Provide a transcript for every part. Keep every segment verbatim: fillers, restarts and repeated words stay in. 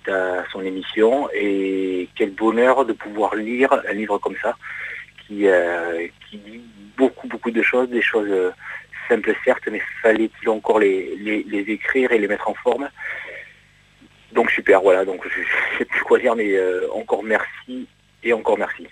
suite à son émission. Et quel bonheur de pouvoir lire un livre comme ça, qui, euh, qui dit beaucoup, beaucoup de choses, des choses simples certes, mais fallait-il encore les, les, les écrire et les mettre en forme. Donc super, voilà, donc je ne sais plus quoi dire, mais euh, encore merci et encore merci.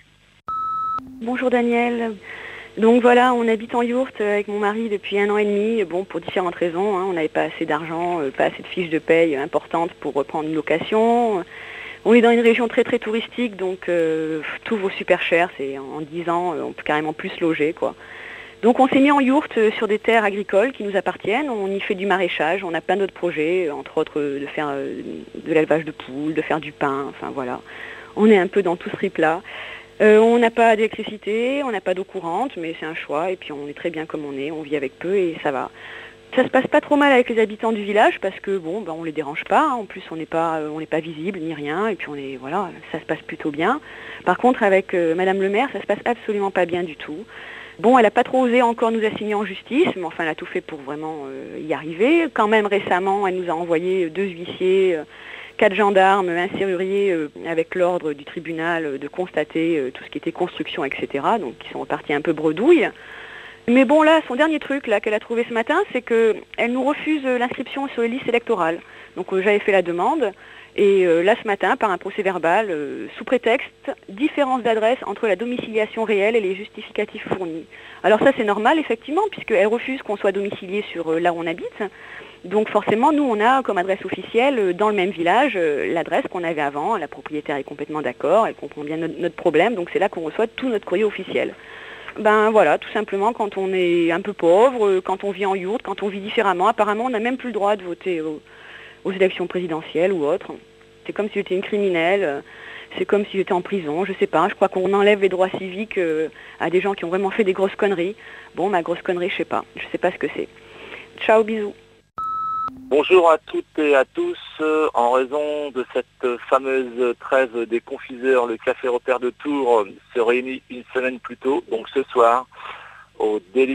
Bonjour Daniel. Donc voilà, on habite en yourte avec mon mari depuis un an et demi, bon pour différentes raisons, hein. On n'avait pas assez d'argent, pas assez de fiches de paye importantes pour reprendre une location. On est dans une région très très touristique, donc euh, tout vaut super cher, c'est en dix ans on peut carrément plus loger quoi. Donc on s'est mis en yourte sur des terres agricoles qui nous appartiennent, on y fait du maraîchage, on a plein d'autres projets, entre autres de faire de l'élevage de poules, de faire du pain, enfin voilà. On est un peu dans tout ce trip-là. Euh, on n'a pas d'électricité, on n'a pas d'eau courante, mais c'est un choix, et puis on est très bien comme on est, on vit avec peu et ça va. Ça se passe pas trop mal avec les habitants du village parce que bon, ben, on les dérange pas, hein. En plus on n'est pas, on n'est pas visible ni rien, et puis on est, voilà, ça se passe plutôt bien. Par contre avec euh, Madame le maire, ça se passe absolument pas bien du tout. Bon, elle n'a pas trop osé encore nous assigner en justice, mais enfin elle a tout fait pour vraiment euh, y arriver. Quand même récemment, elle nous a envoyé deux huissiers, euh, quatre gendarmes, un serrurier euh, avec l'ordre du tribunal euh, de constater euh, tout ce qui était construction, et cetera. Donc ils sont repartis un peu bredouille. Mais bon là, son dernier truc là qu'elle a trouvé ce matin, c'est qu'elle nous refuse euh, l'inscription sur les listes électorales. Donc euh, j'avais fait la demande, et euh, là ce matin, par un procès verbal, euh, sous prétexte différence d'adresse entre la domiciliation réelle et les justificatifs fournis. Alors ça c'est normal effectivement, puisqu'elle refuse qu'on soit domicilié sur euh, là où on habite. Donc forcément, nous, on a comme adresse officielle, dans le même village, euh, l'adresse qu'on avait avant. La propriétaire est complètement d'accord, elle comprend bien notre, notre problème, donc c'est là qu'on reçoit tout notre courrier officiel. Ben voilà, tout simplement, quand on est un peu pauvre, quand on vit en yourte, quand on vit différemment, apparemment, on n'a même plus le droit de voter aux, aux élections présidentielles ou autres. C'est comme si j'étais une criminelle, c'est comme si j'étais en prison, je sais pas, je crois qu'on enlève les droits civiques euh, à des gens qui ont vraiment fait des grosses conneries. Bon, ma grosse connerie, je sais pas, je sais pas ce que c'est. Ciao, bisous. Bonjour à toutes et à tous. En raison de cette fameuse trêve des confiseurs, le Café Repère de Tours se réunit une semaine plus tôt, donc ce soir, au Délice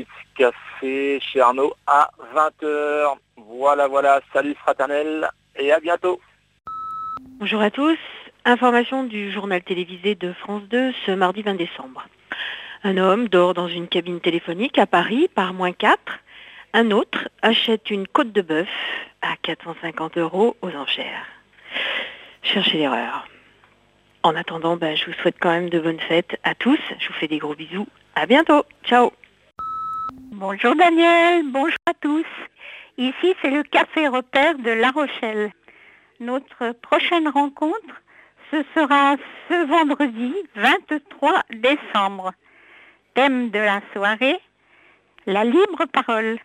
Café chez Arnaud à vingt heures. Voilà, voilà, salut fraternel et à bientôt. Bonjour à tous. Information du journal télévisé de France deux ce mardi vingt décembre. Un homme dort dans une cabine téléphonique à Paris par moins quatre. Un autre achète une côte de bœuf à quatre cent cinquante euros aux enchères. Cherchez l'erreur. En attendant, ben, je vous souhaite quand même de bonnes fêtes à tous. Je vous fais des gros bisous. À bientôt. Ciao. Bonjour Daniel, bonjour à tous. Ici, c'est le Café Repère de La Rochelle. Notre prochaine rencontre, ce sera ce vendredi vingt-trois décembre. Thème de la soirée, la libre parole.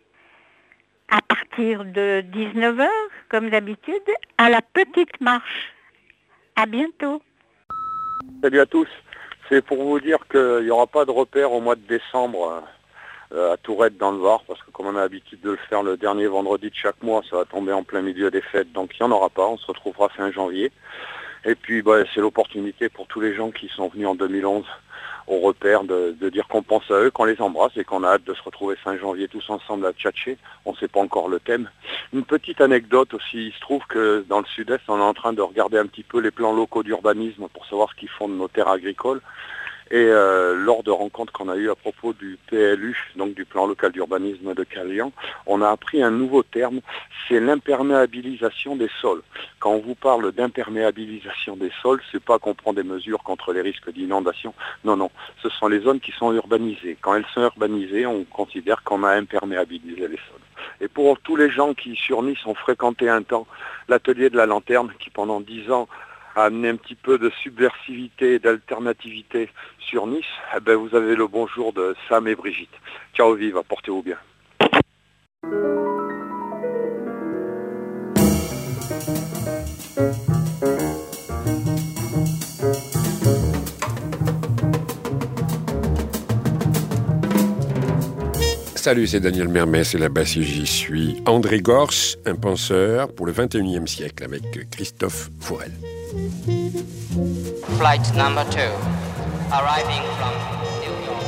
À partir de dix-neuf heures, comme d'habitude, à la Petite Marche. À bientôt. Salut à tous. C'est pour vous dire qu'il n'y aura pas de repère au mois de décembre euh, à Tourette dans le Var, parce que comme on a l'habitude de le faire le dernier vendredi de chaque mois, ça va tomber en plein milieu des fêtes, donc il n'y en aura pas. On se retrouvera fin janvier. Et puis bah, c'est l'opportunité pour tous les gens qui sont venus en deux mille onze au repère de, de dire qu'on pense à eux, qu'on les embrasse et qu'on a hâte de se retrouver fin janvier tous ensemble à tchatcher. On ne sait pas encore le thème. Une petite anecdote aussi, il se trouve que dans le sud-est, on est en train de regarder un petit peu les plans locaux d'urbanisme pour savoir ce qu'ils font de nos terres agricoles. Et euh, lors de rencontres qu'on a eues à propos du P L U, donc du plan local d'urbanisme de Calian, on a appris un nouveau terme, c'est l'imperméabilisation des sols. Quand on vous parle d'imperméabilisation des sols, c'est pas qu'on prend des mesures contre les risques d'inondation. Non, non, ce sont les zones qui sont urbanisées. Quand elles sont urbanisées, on considère qu'on a imperméabilisé les sols. Et pour tous les gens qui sur Nice ont fréquenté un temps l'atelier de la lanterne, qui pendant dix ans a amené un petit peu de subversivité et d'alternativité sur Nice, eh ben vous avez le bonjour de Sam et Brigitte. Ciao, vive, portez-vous bien. Salut, c'est Daniel Mermès et là-bas si j'y suis André Gorce, un penseur pour le vingt et unième siècle avec Christophe Fourel. Flight number two, arriving from New York.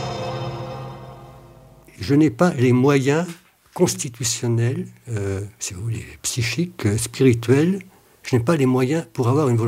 Je n'ai pas les moyens constitutionnels, euh, si vous voulez, psychiques, spirituels, je n'ai pas les moyens pour avoir une volonté